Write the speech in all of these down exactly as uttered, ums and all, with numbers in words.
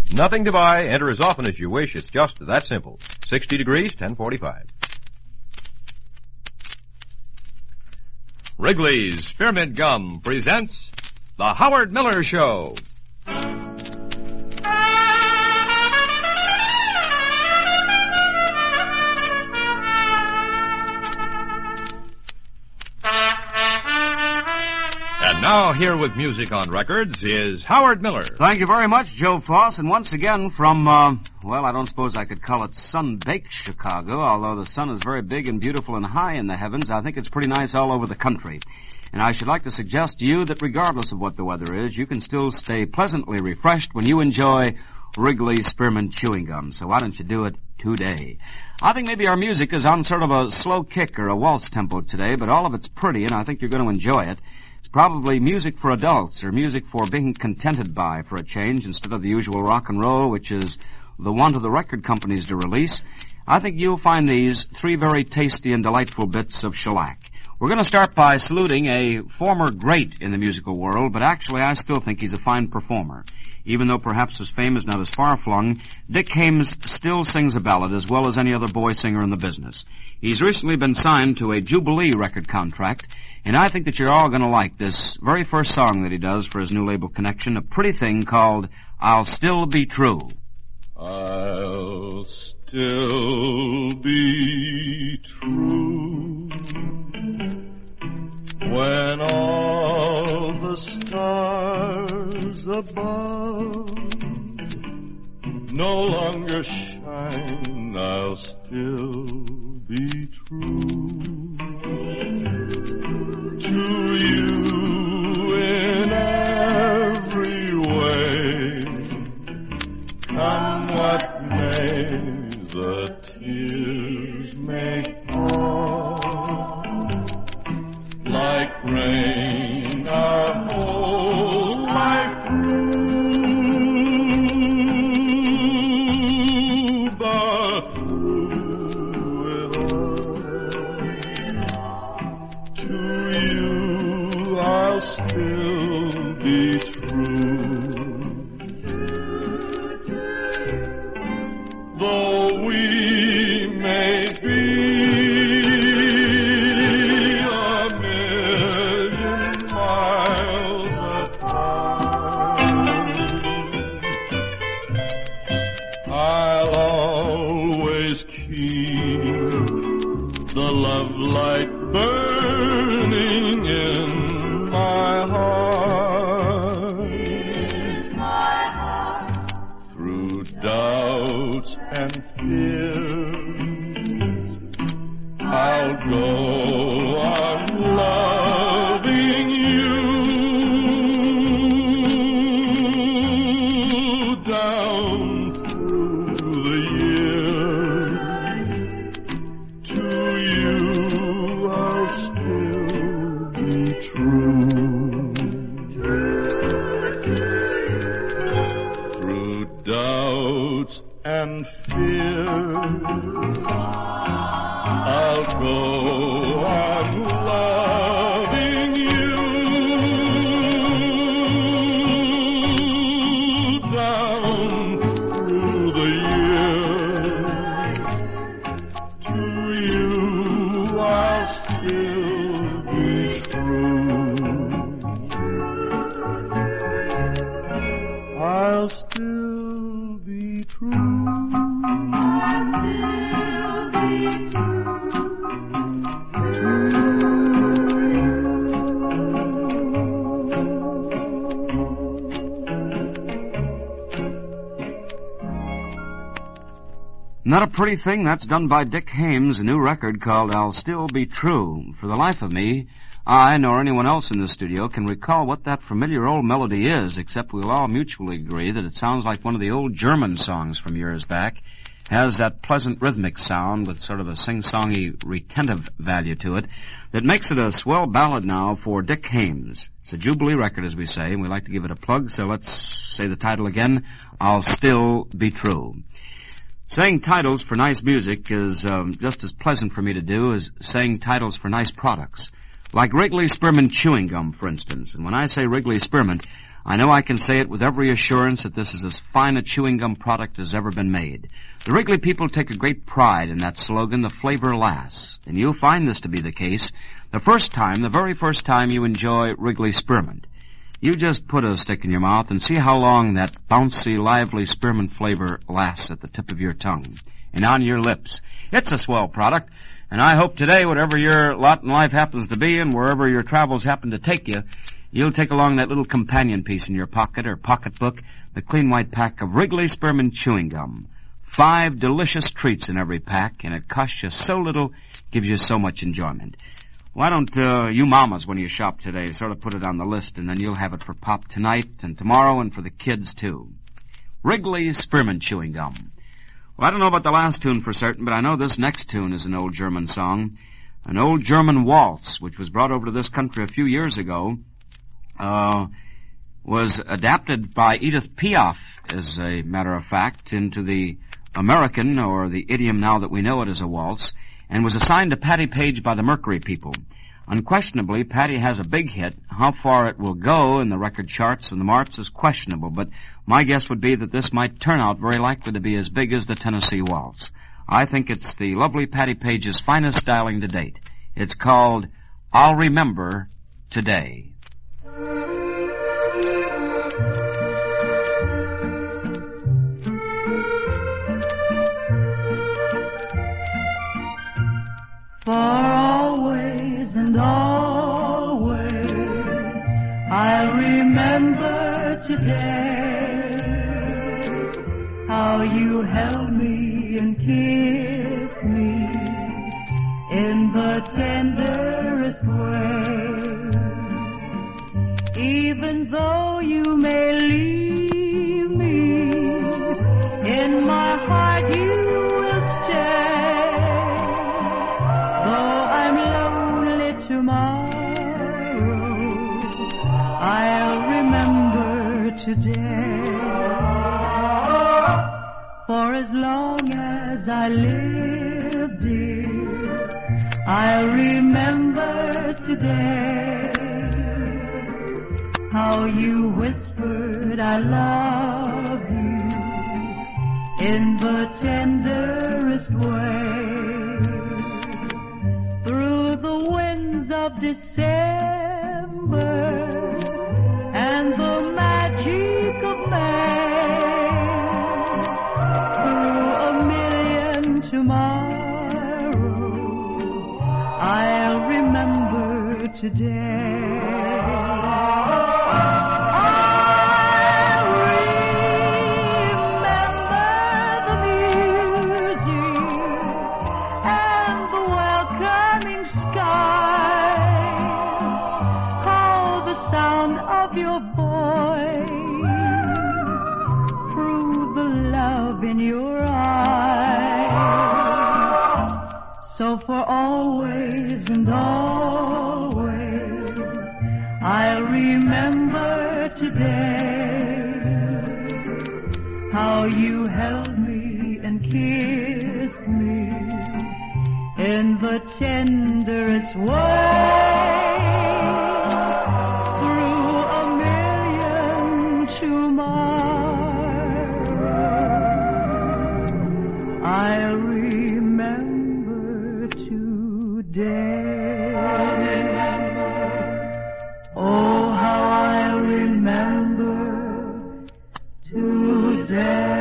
Nothing to buy. Enter as often as you wish. It's just that simple. sixty degrees, ten forty-five. Wrigley's Spearmint Gum presents The Howard Miller Show. And now, here with music on records is Howard Miller. Thank you very much, Joe Foss. And once again from, uh, well, I don't suppose I could call it sun-baked Chicago, although the sun is very big and beautiful and high in the heavens. I think it's pretty nice all over the country. And I should like to suggest to you that regardless of what the weather is, you can still stay pleasantly refreshed when you enjoy Wrigley's Spearmint Chewing Gum. So why don't you do it today? I think maybe our music is on sort of a slow kick or a waltz tempo today, but all of it's pretty, and I think you're going to enjoy it. It's probably music for adults, or music for being contented by for a change, instead of the usual rock and roll, which is the want of the record companies to release. I think you'll find these three very tasty and delightful bits of shellac. We're going to start by saluting a former great in the musical world, but actually I still think he's a fine performer. Even though perhaps his fame is not as far-flung, Dick Haymes still sings a ballad as well as any other boy singer in the business. He's recently been signed to a Jubilee record contract, and I think that you're all going to like this very first song that he does for his new label Connection, a pretty thing called I'll Still Be True. I'll still be true when all the stars above no longer shine. I'll still be true to you in every way. Come what may, the tears may fall like rain our whole life through, but through it all, to you I'll still be true. Though we may be a million miles apart, I'll always keep the love light burning in my heart. My heart. Through doubts and fears, I'll go on loving you down through the years. To you I'll still be true. Through doubts and fears, I'll go on loving you down through the years. To you I'll still be true. I'll still be true. Not a pretty thing. That's done by Dick Haymes, a new record called I'll Still Be True. For the life of me, I, nor anyone else in the studio, can recall what that familiar old melody is, except we'll all mutually agree that it sounds like one of the old German songs from years back. Has that pleasant rhythmic sound with sort of a sing-songy retentive value to it that makes it a swell ballad now for Dick Haymes. It's a Jubilee record, as we say, and we like to give it a plug, so let's say the title again, I'll Still Be True. Saying titles for nice music is um, just as pleasant for me to do as saying titles for nice products. Like Wrigley's Spearmint Chewing Gum, for instance. And when I say Wrigley's Spearmint, I know I can say it with every assurance that this is as fine a chewing gum product as ever been made. The Wrigley people take a great pride in that slogan, the flavor lasts. And you'll find this to be the case the first time, the very first time you enjoy Wrigley Spearmint. You just put a stick in your mouth and see how long that bouncy, lively spearmint flavor lasts at the tip of your tongue and on your lips. It's a swell product, and I hope today, whatever your lot in life happens to be and wherever your travels happen to take you, you'll take along that little companion piece in your pocket or pocketbook, the clean white pack of Wrigley Spearmint Chewing Gum. Five delicious treats in every pack, and it costs you so little, gives you so much enjoyment. Why don't uh, you mamas, when you shop today, sort of put it on the list, and then you'll have it for Pop tonight and tomorrow and for the kids, too. Wrigley Spearmint Chewing Gum. Well, I don't know about the last tune for certain, but I know this next tune is an old German song, an old German waltz, which was brought over to this country a few years ago, uh, was adapted by Edith Piaf, as a matter of fact, into the American, or the idiom now that we know it as a waltz, and was assigned to Patti Page by the Mercury people. Unquestionably, Patti has a big hit. How far it will go in the record charts and the marts is questionable, but my guess would be that this might turn out very likely to be as big as the Tennessee Waltz. I think it's the lovely Patti Page's finest styling to date. It's called I'll Remember Today. For always and always I'll remember today how you held me and kissed me in the tenderest way. Even though you may leave me, in my heart you will stay. I'll remember today. For as long as I live, dear, I'll remember today how you whispered I love you in the tenderest way. Through the winds of December and the magic of May, through a million tomorrows, I'll remember today. I'll remember the music and the welcoming sky, how the sound of your voice prove the love in your eyes. So for always and always I'll remember today how you held me and kissed me in the tenderest way. I'll remember today. Oh, how I'll remember today.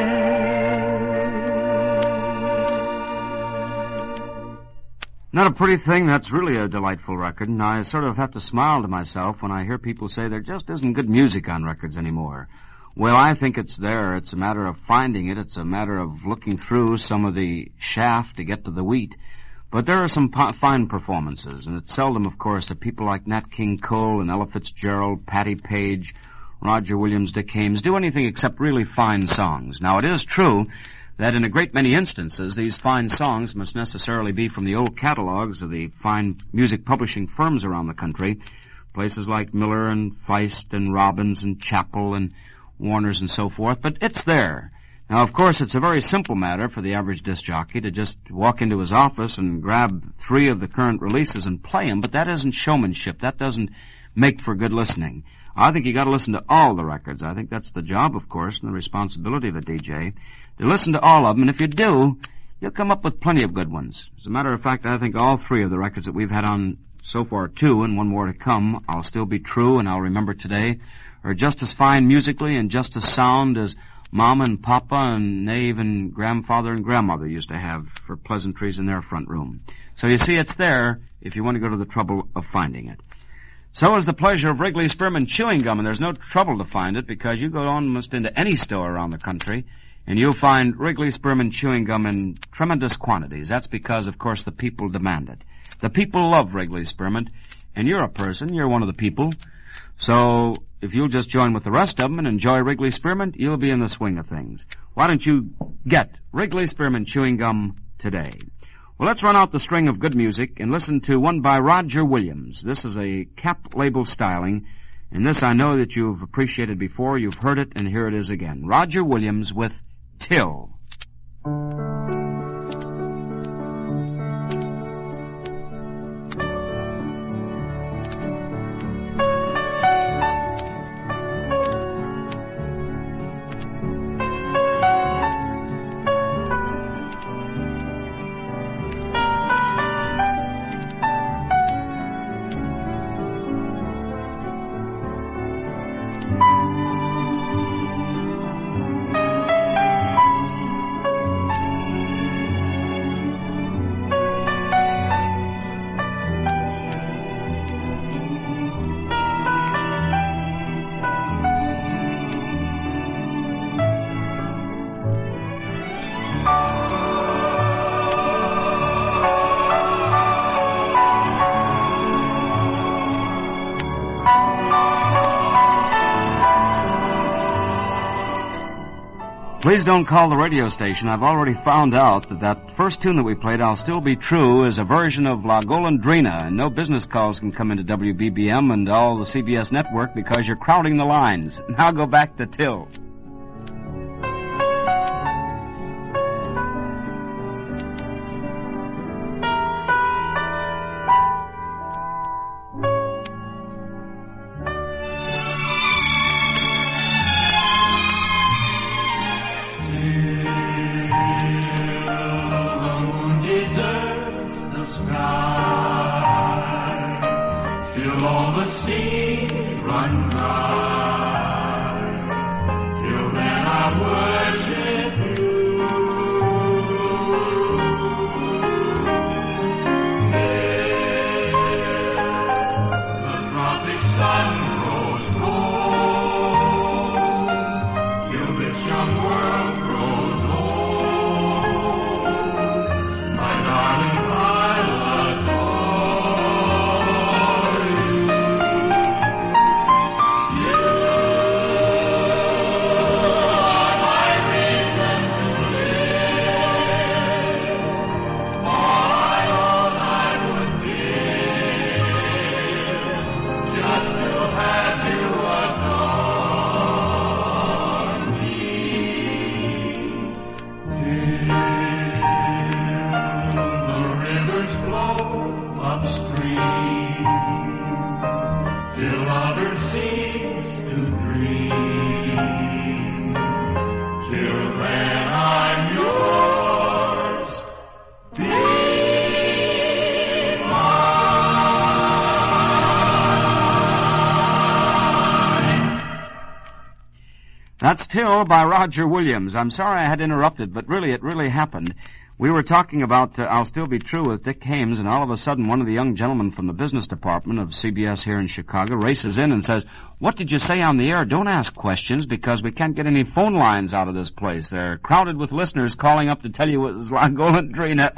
Not a pretty thing, that's really a delightful record, and I sort of have to smile to myself when I hear people say there just isn't good music on records anymore. Well, I think it's there. It's a matter of finding it. It's a matter of looking through some of the chaff to get to the wheat. But there are some po- fine performances, and it's seldom, of course, that people like Nat King Cole and Ella Fitzgerald, Patti Page, Roger Williams, Dick Haymes do anything except really fine songs. Now, it is true that in a great many instances, these fine songs must necessarily be from the old catalogs of the fine music publishing firms around the country, places like Miller and Feist and Robbins and Chappell and Warner's and so forth, but it's there. Now, of course, it's a very simple matter for the average disc jockey to just walk into his office and grab three of the current releases and play them, but that isn't showmanship. That doesn't make for good listening. I think you got to listen to all the records. I think that's the job, of course, and the responsibility of a D J, to listen to all of them, and if you do, you'll come up with plenty of good ones. As a matter of fact, I think all three of the records that we've had on so far, two, and one more to come, I'll Still Be True and I'll Remember Today, are just as fine musically and just as sound as Mama and Papa and nay, even grandfather and grandmother used to have for pleasantries in their front room. So you see, it's there if you want to go to the trouble of finding it. So is the pleasure of Wrigley Spearmint Chewing Gum, and there's no trouble to find it because you go almost into any store around the country and you'll find Wrigley Spearmint Chewing Gum in tremendous quantities. That's because, of course, the people demand it. The people love Wrigley Spearmint, and you're a person, you're one of the people. So if you'll just join with the rest of them and enjoy Wrigley Spearmint, you'll be in the swing of things. Why don't you get Wrigley Spearmint Chewing Gum today? Well, let's run out the string of good music and listen to one by Roger Williams. This is a cap label styling, and this I know that you've appreciated before. You've heard it, and here it is again. Roger Williams with Till. Please don't call the radio station. I've already found out that that first tune that we played, I'll Still Be True, is a version of La Golondrina, and no business calls can come into W B B M and all the C B S network because you're crowding the lines. Now go back to Till. That's Till by Roger Williams. I'm sorry I had interrupted, but really, it really happened. We were talking about uh, I'll Still Be True with Dick Hames, and all of a sudden one of the young gentlemen from the business department of C B S here in Chicago races in and says, "What did you say on the air? Don't ask questions because we can't get any phone lines out of this place. They're crowded with listeners calling up to tell you it was La Golondrina."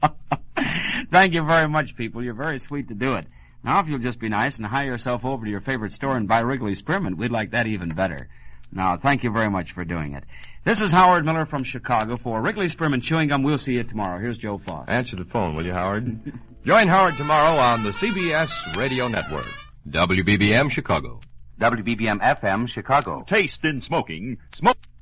Thank you very much, people. You're very sweet to do it. Now, if you'll just be nice and hire yourself over to your favorite store and buy Wrigley Spearmint, we'd like that even better. Now, thank you very much for doing it. This is Howard Miller from Chicago for Wrigley Spearmint Chewing Gum. We'll see you tomorrow. Here's Joe Foss. Answer the phone, will you, Howard? Join Howard tomorrow on the C B S Radio Network. W B B M Chicago. W B B M F M Chicago. Taste in smoking. Smoke.